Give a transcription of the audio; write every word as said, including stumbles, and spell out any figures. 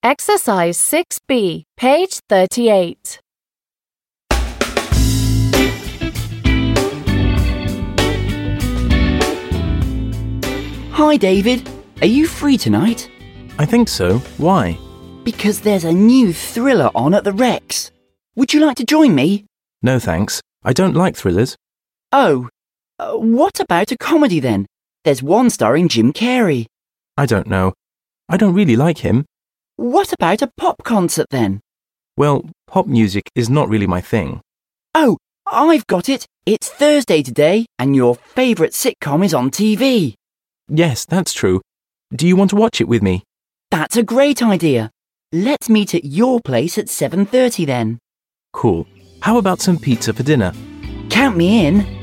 Exercise six B, page thirty-eight. Hi, David. Are you free tonight? I think so. Why? Because there's a new thriller on at the Rex. Would you like to join me? No, thanks. I don't like thrillers. Oh, uh, what about a comedy then? There's one starring Jim Carrey. I don't know. I don't really like him. What about a pop concert then? Well, pop music is not really my thing. Oh, I've got it. It's Thursday today and your favourite sitcom is on T V. Yes, that's true. Do you want to watch it with me? That's a great idea. Let's meet at your place at seven thirty then. Cool. How about some pizza for dinner? Count me in.